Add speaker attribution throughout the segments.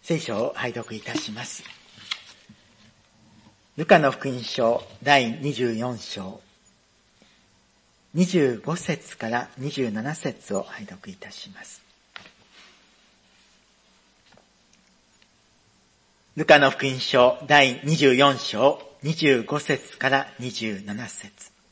Speaker 1: 聖書を拝読いたします。ルカの福音書第24章、25節から27節を拝読いたします。ルカの福音書第24章、25節から27節。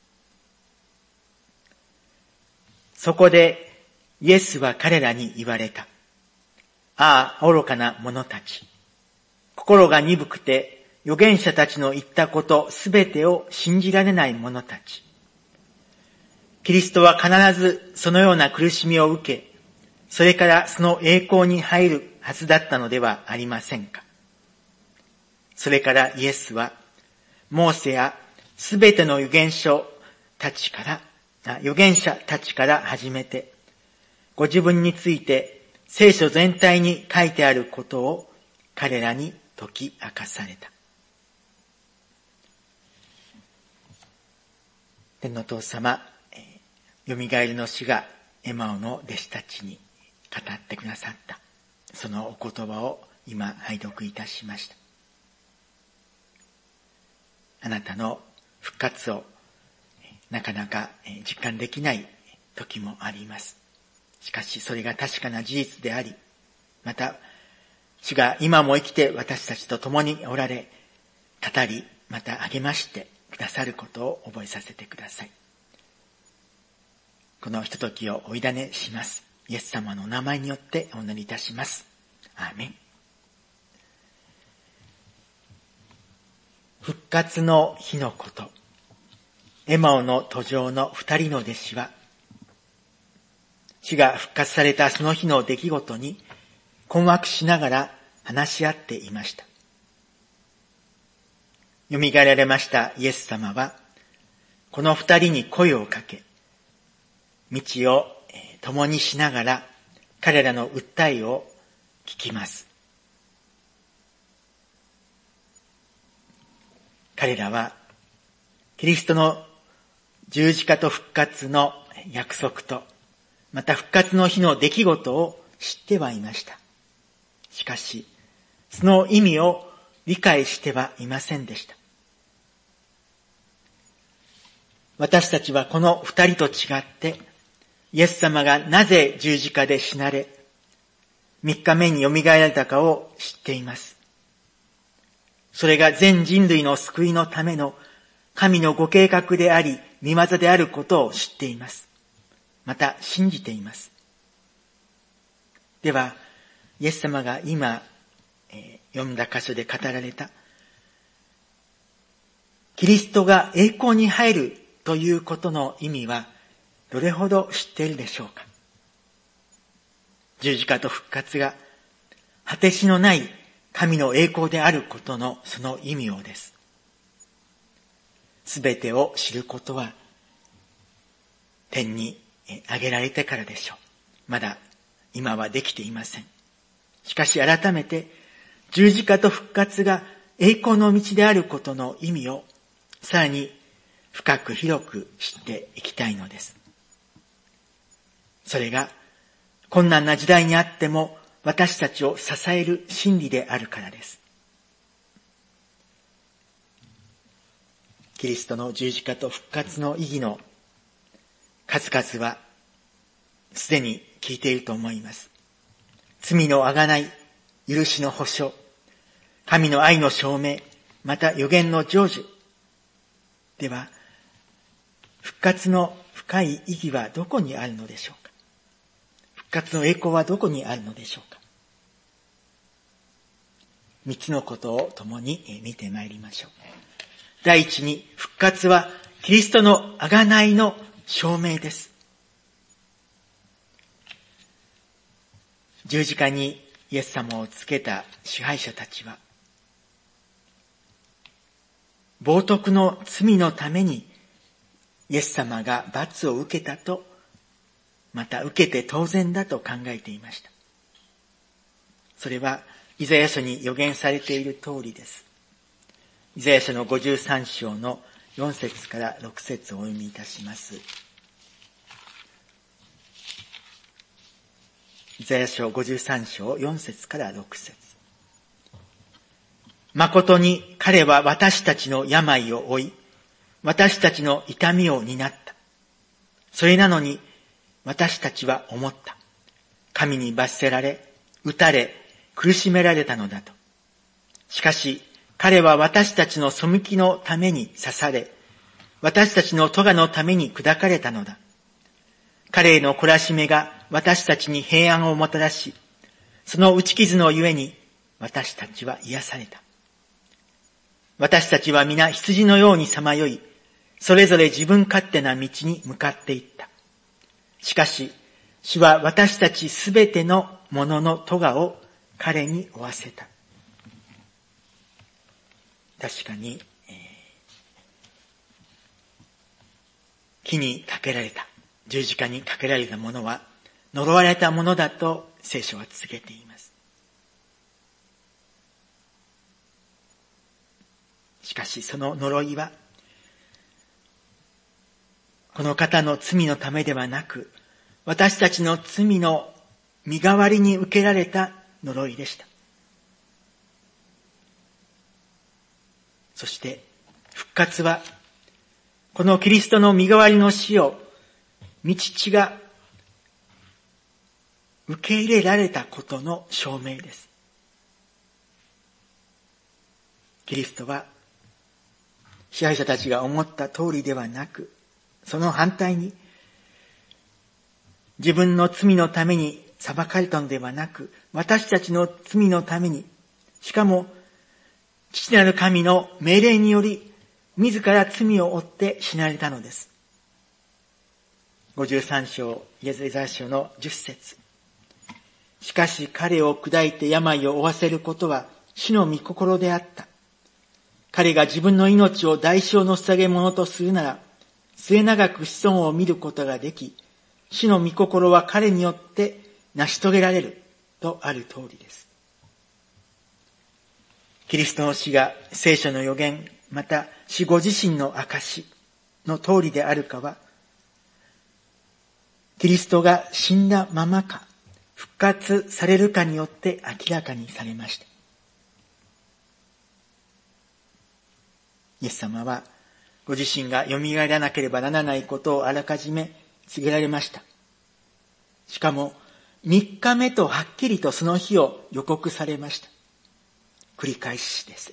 Speaker 1: そこでイエスは彼らに言われた。ああ、愚かな者たち。心が鈍くて預言者たちの言ったことすべてを信じられない者たち。キリストは必ずそのような苦しみを受け、それからその栄光に入るはずだったのではありませんか。それからイエスは、モーセやすべての預言者たちから始めて、ご自分について聖書全体に書いてあることを彼らに解き明かされた。天のお父様、よみがえりの主がエマオの弟子たちに語ってくださった、そのお言葉を今拝読いたしました。あなたの復活をなかなか実感できない時もあります。しかしそれが確かな事実であり、また主が今も生きて私たちと共におられ、語り、また励ましてくださることを覚えさせてください。このひとときをお委ねします。イエス様のお名前によってお祈りいたします。アーメン。復活の日のこと。エマオの途上の二人の弟子は、主が復活されたその日の出来事に困惑しながら話し合っていました。よみがえられましたイエス様は、この二人に声をかけ、道を共にしながら彼らの訴えを聞きます。彼らはキリストの十字架と復活の約束と、また復活の日の出来事を知ってはいました。しかし、その意味を理解してはいませんでした。私たちはこの二人と違って、イエス様がなぜ十字架で死なれ、3日目によみがえられたかを知っています。それが全人類の救いのための神のご計画であり、御業であることを知っています。また信じています。では、イエス様が今、読んだ箇所で語られた、キリストが栄光に入るということの意味は、どれほど知っているでしょうか。十字架と復活が果てしのない神の栄光であることのその意味をです。すべてを知ることは天に上げられてからでしょう。まだ今はできていません。しかし改めて十字架と復活が栄光の道であることの意味をさらに深く広く知っていきたいのです。それが困難な時代にあっても私たちを支える真理であるからです。キリストの十字架と復活の意義の数々はすでに聞いていると思います。罪の贖い、許しの保証、神の愛の証明、また預言の成就。では、復活の深い意義はどこにあるのでしょうか。復活の栄光はどこにあるのでしょうか。三つのことを共に見てまいりましょう。第一に、復活はキリストの贖いの証明です。十字架にイエス様をつけた支配者たちは、冒涜の罪のためにイエス様が罰を受けたと、また受けて当然だと考えていました。それはイザヤ書に予言されている通りです。イザヤ書の53章の4節から6節をお読みいたします。イザヤ書53章4節から6節。 誠に彼は私たちの病を負い、私たちの痛みを担った。それなのに私たちは思った。神に罰せられ、打たれ、苦しめられたのだと。しかし彼は私たちの背きのために刺され、私たちの咎のために砕かれたのだ。彼への懲らしめが私たちに平安をもたらし、その打ち傷のゆえに私たちは癒された。私たちは皆羊のようにさまよい、それぞれ自分勝手な道に向かっていった。しかし、主は私たちすべてのものの咎を彼に負わせた。確かに、木にかけられた、十字架にかけられたものは呪われたものだと聖書は告げています。しかしその呪いはこの方の罪のためではなく、私たちの罪の身代わりに受けられた呪いでした。そして復活はこのキリストの身代わりの死を御父が受け入れられたことの証明です。キリストは支配者たちが思った通りではなく、その反対に自分の罪のために裁かれたのではなく、私たちの罪のために、しかも父なる神の命令により自ら罪を負って死なれたのです。53章エゼキ書の10節。しかし彼を砕いて病を負わせることは主の御心であった。彼が自分の命を代償の捧げ物とするなら、末永く子孫を見ることができ、主の御心は彼によって成し遂げられるとある通りです。キリストの死が聖書の預言、また主ご自身の証の通りであるかは、キリストが死んだままか復活されるかによって明らかにされました。イエス様はご自身がよみがえらなければならないことをあらかじめ告げられました。しかも3日目とはっきりとその日を予告されました。繰り返しです。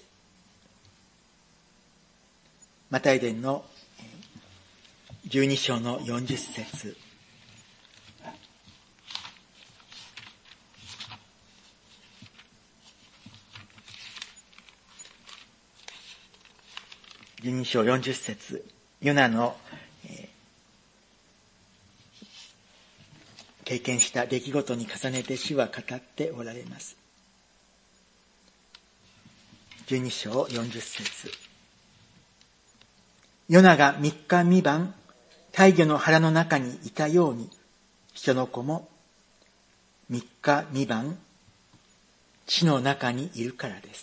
Speaker 1: マタイ伝の12章の40節。12章40節。ヨナの経験した出来事に重ねて主は語っておられます。12章40節。ヨナが3日3晩大魚の腹の中にいたように、人の子も3日3晩地の中にいるからです。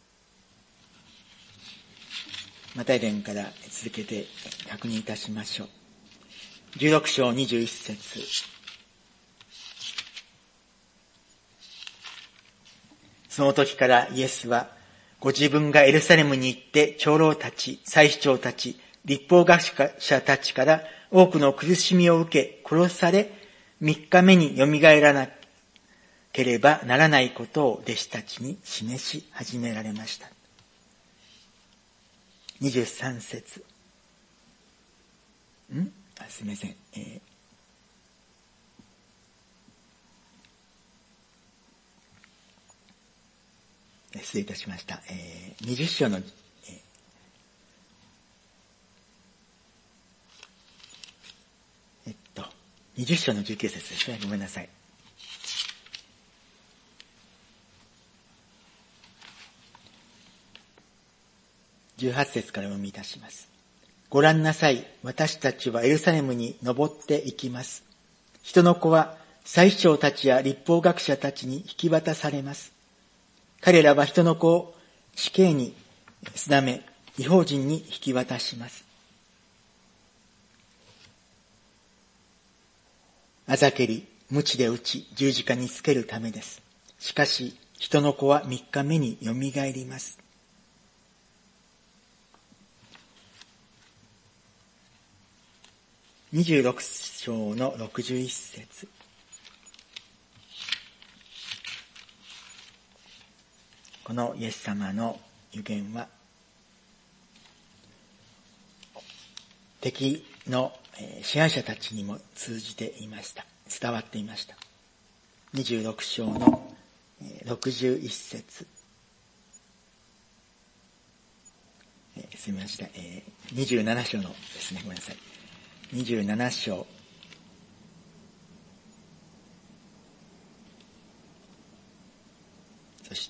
Speaker 1: マタイ伝から続けて確認いたしましょう。16章21節。その時からイエスはご自分がエルサレムに行って長老たち、祭司長たち、律法学者たちから多くの苦しみを受け殺され、3日目によみがえらなければならないことを弟子たちに示し始められました。23節。すみません。失礼いたしました。20章の、20章の19節ですね。ごめんなさい。18節からお読みいたします。ご覧なさい。私たちはエルサレムに登っていきます。人の子は祭司長たちや律法学者たちに引き渡されます。彼らは人の子を死刑に定め、異邦人に引き渡します。あざけり、鞭で打ち、十字架につけるためです。しかし、人の子は3日目によみがえります。 26章の61節。このイエス様の預言は、敵の支配者たちにも通じていました。伝わっていました。26章の61節。すみません。27章のですね、ごめんなさい。27章。そして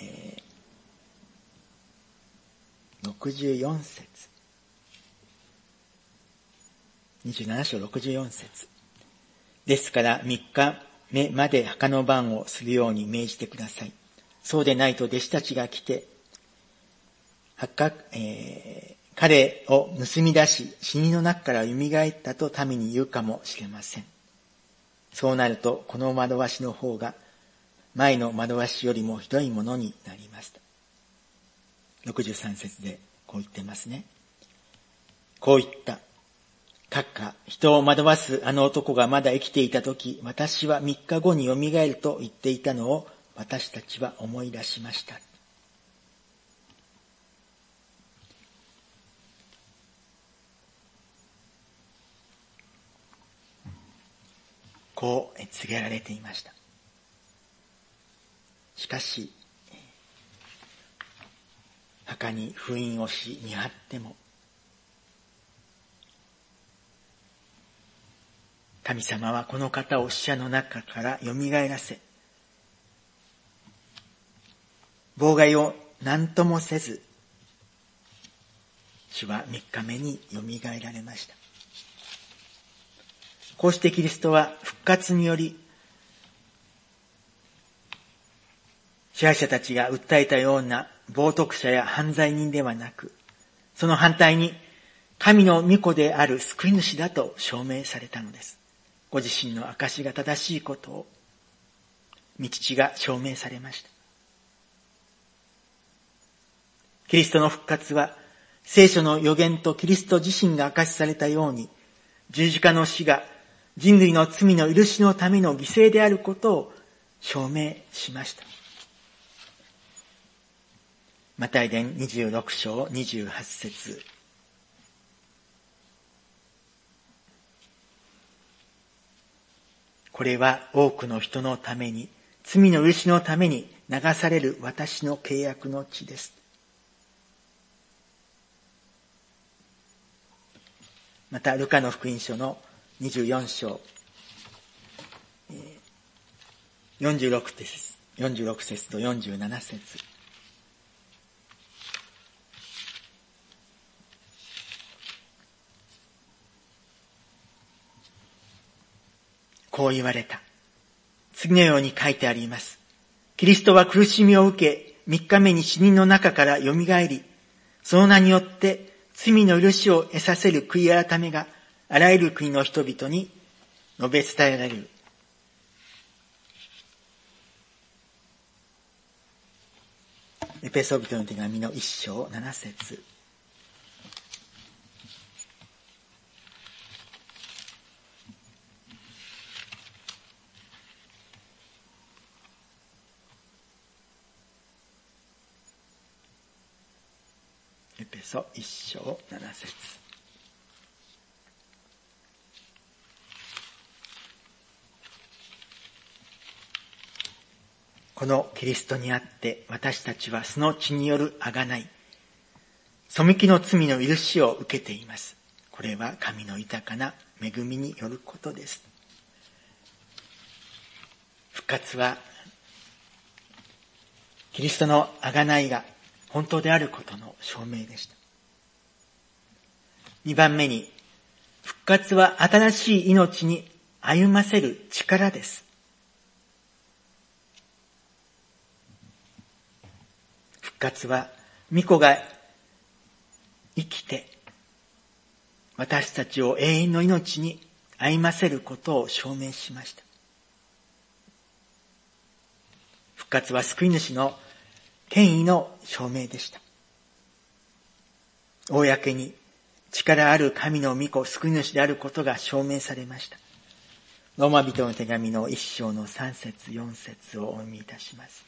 Speaker 1: 、64節。27章64節。ですから3日目まで墓の番をするように命じてください。そうでないと弟子たちが来て、彼を盗み出し、死人の中から蘇ったと民に言うかもしれません。そうなると、この惑わしの方が、前の惑わしよりもひどいものになりました。63節でこう言ってますね。こう言った。閣下、人を惑わすあの男がまだ生きていたとき、私は3日後に蘇ると言っていたのを私たちは思い出しました。こう告げられていました。しかし、墓に封印をし見張っても、神様はこの方を死者の中から蘇らせ、妨害を何ともせず、主は3日目に蘇られました。こうしてキリストは復活により、支配者たちが訴えたような冒涜者や犯罪人ではなく、その反対に神の御子である救い主だと証明されたのです。ご自身の証が正しいことを、御父が証明されました。キリストの復活は、聖書の預言とキリスト自身が証しされたように、十字架の死が人類の罪の許しのための犠牲であることを証明しました。マタイ伝26章28節。これは多くの人のために、罪の許しのために流される私の契約の血です。また、ルカの福音書の24章、46節と47節。こう言われた。次のように書いてあります。キリストは苦しみを受け、3日目に死人の中から蘇り、その名によって罪の許しを得させる悔い改めがあらゆる国の人々に述べ伝えられる。エペソビトの手紙の1章7節。エペソ1章7節。このキリストにあって私たちはその血による贖い、背きの罪の許しを受けています。これは神の豊かな恵みによることです。復活はキリストの贖いが本当であることの証明でした。2番目に、復活は新しい命に歩ませる力です。復活は御子が生きて私たちを永遠の命に歩ませることを証明しました。復活は救い主の権威の証明でした。公に力ある神の御子、救い主であることが証明されました。ローマ人の手紙の1章の3節4節をお読みいたします。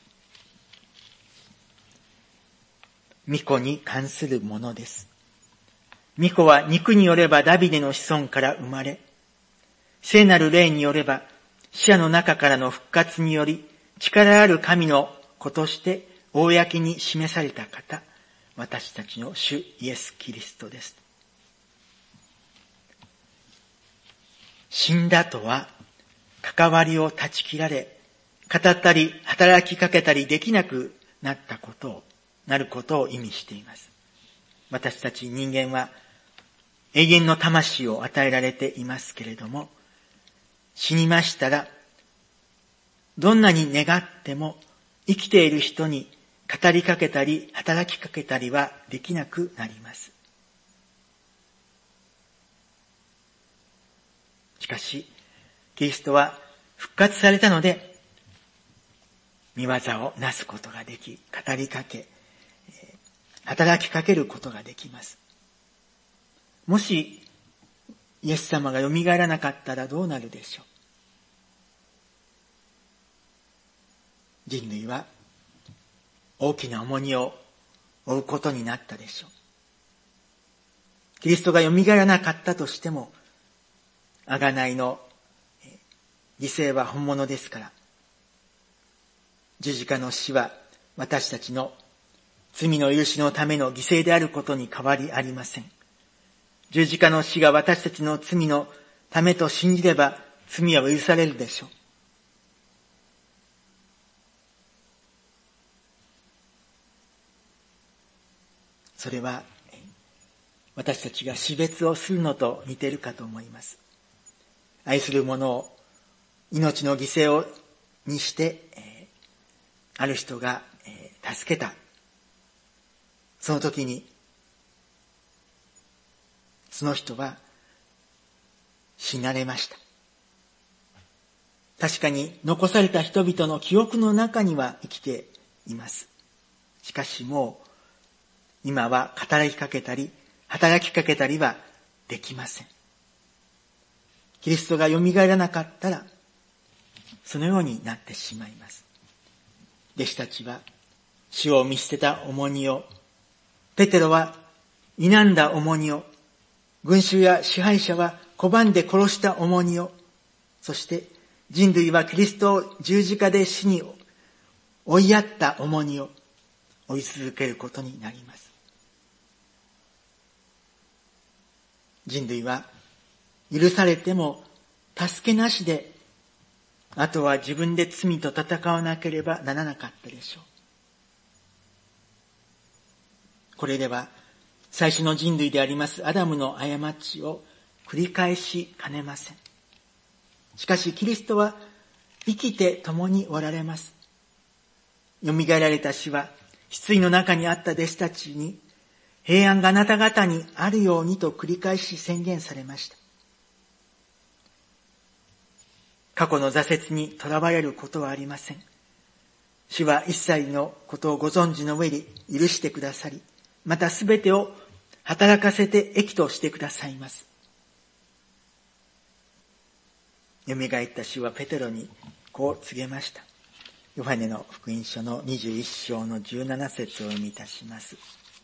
Speaker 1: 御子に関するものです。御子は肉によればダビデの子孫から生まれ、聖なる霊によれば死者の中からの復活により力ある神の子として公に示された方、私たちの主イエス・キリストです。死んだとは関わりを断ち切られ、語ったり働きかけたりできなくなることを意味しています。私たち人間は永遠の魂を与えられていますけれども、死にましたらどんなに願っても生きている人に語りかけたり働きかけたりはできなくなります。しかしキリストは復活されたので御業をなすことができ、語りかけ働きかけることができます。もしイエス様がよみがえらなかったらどうなるでしょう。人類は大きな重荷を負うことになったでしょう。キリストがよみがえらなかったとしても、贖いの犠牲は本物ですから、十字架の死は私たちの罪の許しのための犠牲であることに変わりありません。十字架の死が私たちの罪のためと信じれば罪は許されるでしょう。それは私たちが死別をするのと似ているかと思います。愛する者を命の犠牲にしてある人が助けた。その時にその人は死なれました。確かに残された人々の記憶の中には生きています。しかしもう今は語りかけたり働きかけたりはできません。キリストがよみがえらなかったらそのようになってしまいます。弟子たちは主を見捨てた重荷を、ペテロは否んだ重荷を、群衆や支配者は拒んで殺した重荷を、そして人類はキリストを十字架で死に追いやった重荷を追い続けることになります。人類は許されても助けなしで、あとは自分で罪と戦わなければならなかったでしょう。これでは最初の人類でありますアダムの過ちを繰り返しかねません。しかしキリストは生きて共におられます。よみがえられた死は失意の中にあった弟子たちに、平安があなた方にあるようにと繰り返し宣言されました。過去の挫折にとらわれることはありません。主は一切のことをご存知の上に許してくださり、またすべてを働かせて益としてくださいます。よみがえった主はペテロにこう告げました。ヨハネの福音書の21章の17節を読みいたします。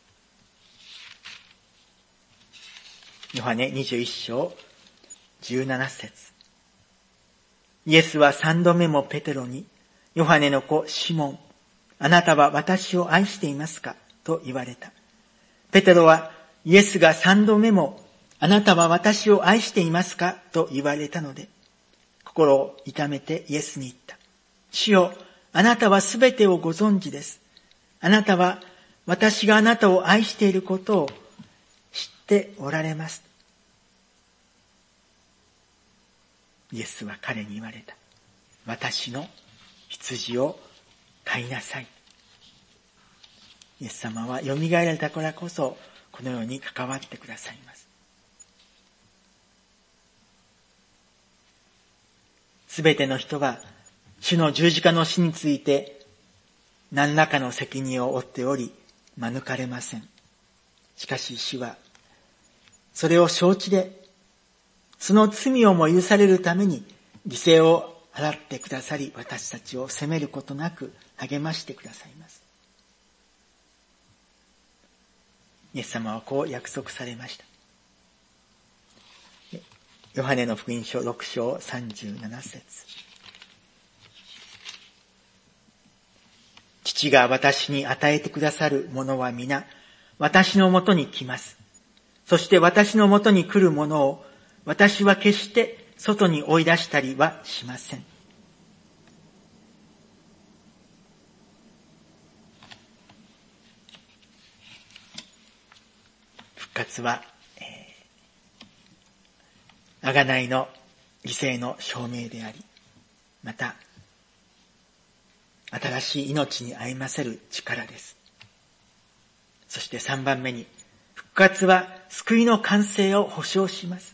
Speaker 1: ヨハネ21章17節。イエスは3度目もペテロに、ヨハネの子シモン、あなたは私を愛していますかと言われた。ペテロはイエスが3度目も、あなたは私を愛していますかと言われたので、心を痛めてイエスに言った。主よ、あなたはすべてをご存知です。あなたは私があなたを愛していることを知っておられます。イエスは彼に言われた。私の羊を飼いなさい。イエス様はよみがえられたからこそこのように関わってくださいます。すべての人は主の十字架の死について何らかの責任を負っており免れません。しかし主はそれを承知で、その罪をも許されるために犠牲を払ってくださり、私たちを責めることなく励ましてくださいます。イエス様はこう約束されました。ヨハネの福音書6章37節。父が私に与えてくださるものは皆、私のもとに来ます。そして私のもとに来るものを、私は決して外に追い出したりはしません。復活は、贖いの犠牲の証明であり、また、新しい命に歩ませる力です。そして3番目に、復活は救いの完成を保証します。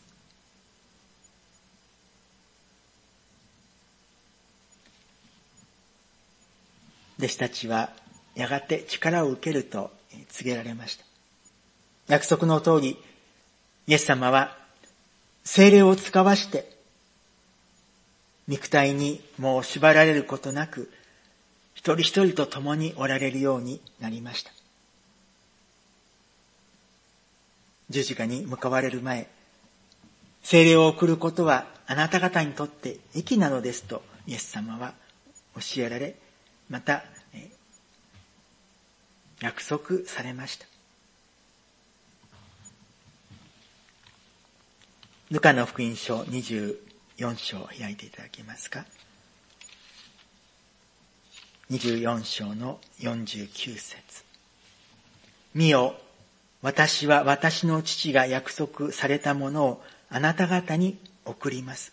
Speaker 1: 弟子たちはやがて力を受けると告げられました。約束の通り、イエス様は聖霊を使わして、肉体にもう縛られることなく、一人一人と共におられるようになりました。十字架に向かわれる前、聖霊を送ることはあなた方にとって益なのですとイエス様は教えられ、また約束されました。ルカの福音書24章を開いていただけますか。24章の49節。見よ、私は私の父が約束されたものをあなた方に送ります。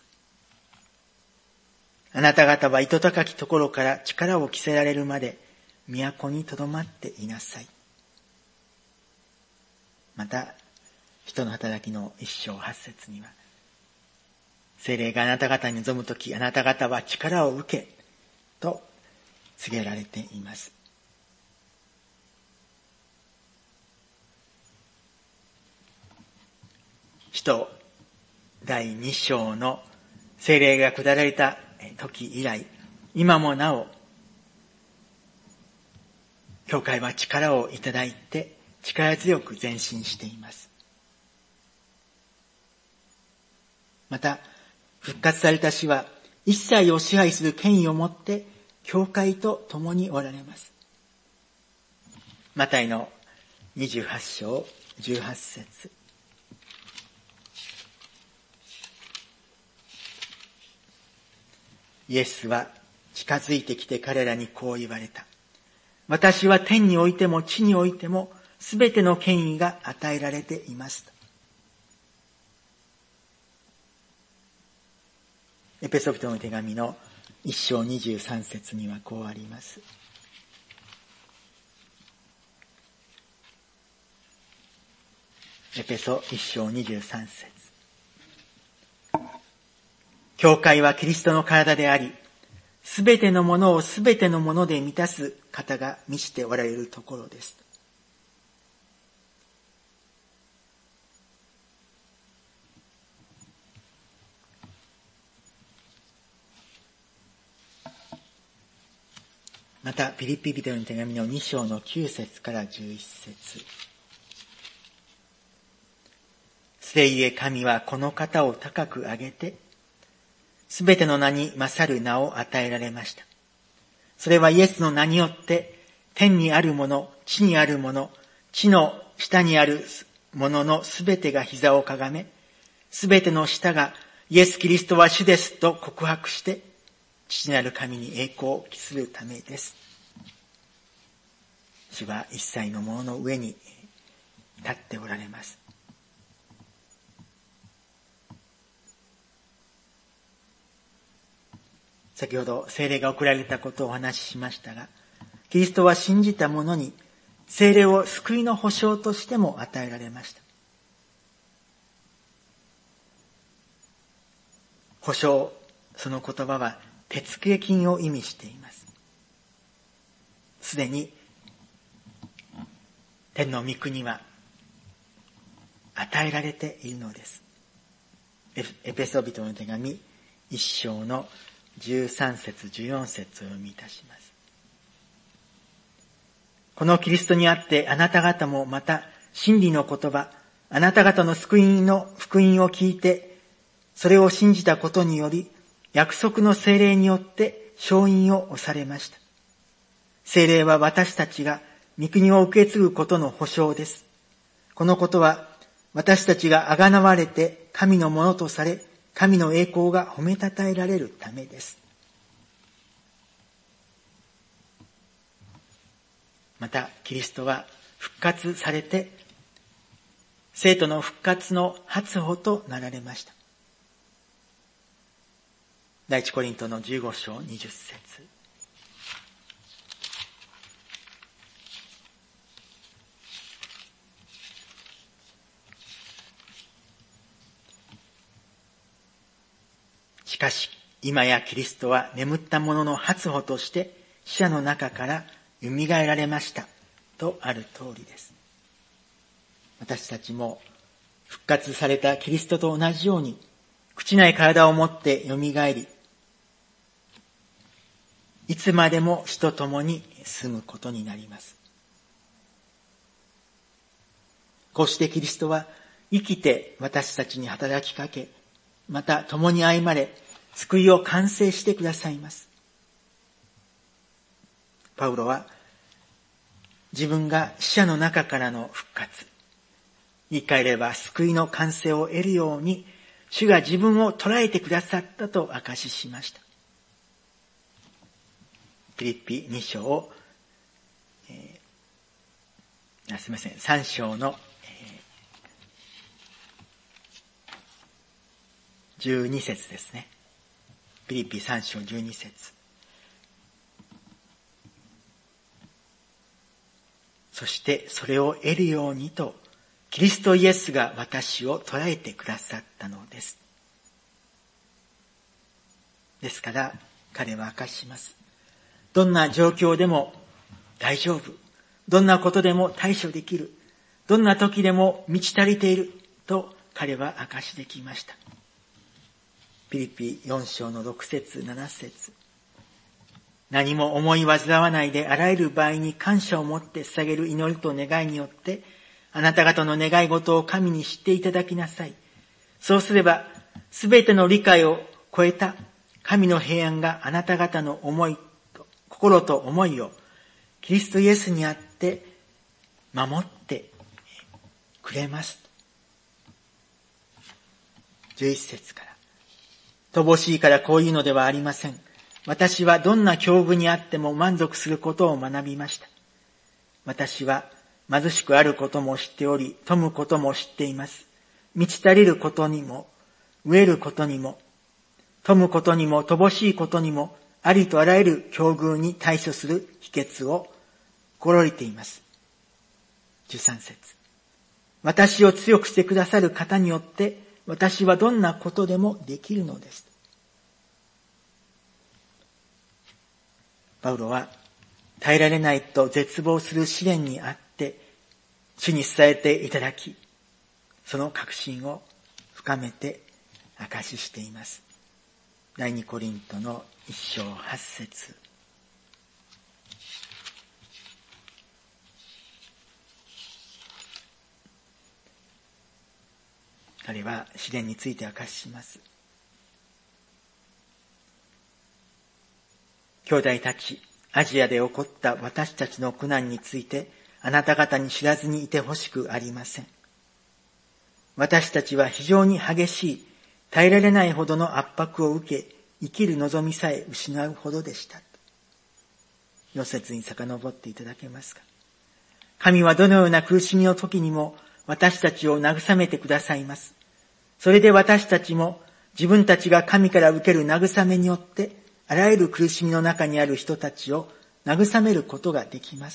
Speaker 1: あなた方は糸高きところから力を着せられるまで都にとどまっていなさい。また、人の働きの1章8節には、聖霊があなた方に臨むとき、あなた方は力を受け、と告げられています。使徒第2章の聖霊が下られた時以来、今もなお、教会は力をいただいて力強く前進しています。また、復活された死は一切を支配する権威を持って教会と共におられます。マタイの28章18節。イエスは近づいてきて彼らにこう言われた。私は天においても地においてもすべての権威が与えられていますと。エペソビトの手紙の1章23節にはこうあります。エペソ1章23節。教会はキリストの体であり、すべてのものをすべてのもので満たす方が満ちておられるところです。また、ピリピ人の手紙の2章の9節から11節。せいえ神はこの方を高く上げて、すべての名に勝る名を与えられました。それはイエスの名によって、天にあるもの、地にあるもの、地の下にあるもののすべてが膝をかがめ、すべての舌がイエス・キリストは主ですと告白して、父なる神に栄光を期するためです。主は一切のものの上に立っておられます。先ほど聖霊が送られたことをお話ししましたが、キリストは信じた者に聖霊を救いの保証としても与えられました。保証、その言葉は手付金を意味しています。すでに天の御国は与えられているのです。エペソビトの手紙1章の13節14節を読みいたします。このキリストにあってあなた方もまた真理の言葉、あなた方の救いの福音を聞いて、それを信じたことにより、約束の聖霊によって承認を押されました。聖霊は私たちが御国を受け継ぐことの保証です。このことは私たちが贖われて神のものとされ、神の栄光が褒めたたえられるためです。またキリストは復活されて、生徒の復活の初歩となられました。第一コリントの15章20節。しかし今やキリストは眠った者の初歩として死者の中からよみがえられましたとある通りです。私たちも復活されたキリストと同じように朽ちない体を持ってよみがえり、いつまでも死と共に住むことになります。こうしてキリストは生きて私たちに働きかけ、また共に歩まれ、救いを完成してくださいます。パウロは自分が死者の中からの復活、言い換えれば救いの完成を得るように主が自分を捉えてくださったと証ししました。ピリピ2章、3章の12節ですね。ピリピ3章12節。そしてそれを得るようにと、キリストイエスが私を捉えてくださったのです。ですから彼は明かします。どんな状況でも大丈夫。どんなことでも対処できる。どんな時でも満ち足りていると彼は明かしできました。ピリピ4章の6節7節。何も思い煩わないであらゆる場合に感謝を持って捧げる祈りと願いによってあなた方の願い事を神に知っていただきなさい。そうすればすべての理解を超えた神の平安があなた方の心と思いをキリストイエスにあって守ってくれます。11節から。乏しいからこういうのではありません。私はどんな境遇にあっても満足することを学びました。私は貧しくあることも知っており、富むことも知っています。満ち足りることにも、飢えることにも、富むことにも、乏しいことにも、ありとあらゆる境遇に対処する秘訣を心得ています。13節。私を強くしてくださる方によって、私はどんなことでもできるのです。パウロは耐えられないと絶望する試練にあって主に伝えていただき、その確信を深めて証ししています。第二コリントの1章8節。彼は試練について明かしします。兄弟たち、アジアで起こった私たちの苦難についてあなた方に知らずにいてほしくありません。私たちは非常に激しい、耐えられないほどの圧迫を受け、生きる望みさえ失うほどでした。4節に遡っていただけますか。神はどのような苦しみの時にも私たちを慰めてくださいます。それで私たちも自分たちが神から受ける慰めによってあらゆる苦しみの中にある人たちを慰めることができます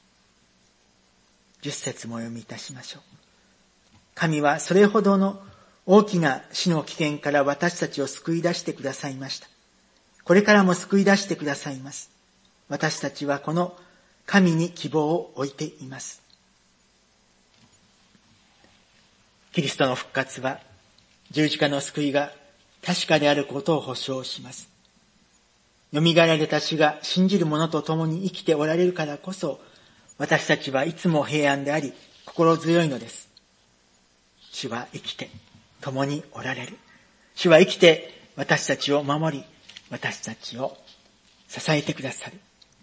Speaker 1: 。10節もお読みいたしましょう。神はそれほどの大きな死の危険から私たちを救い出してくださいました。これからも救い出してくださいます。私たちはこの神に希望を置いています。 キリストの復活は十字架の救いが確かであることを保証します。蘇られた主が信じる者と共に生きておられるからこそ、私たちはいつも平安であり心強いのです。主は生きて共におられる。主は生きて私たちを守り、私たちを支えてくださる。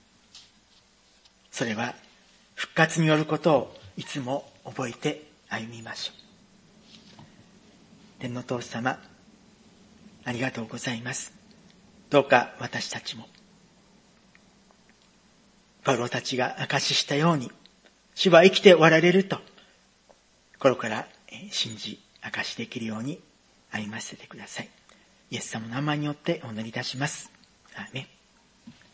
Speaker 1: それは復活によることをいつも覚えて歩みましょう。天のお父様、ありがとうございます。どうか私たちもパウロたちが証ししたように、主は生きておられると心から信じ証しできるように歩ませてください。イエス様の名前によってお祈りいたします。アーメン。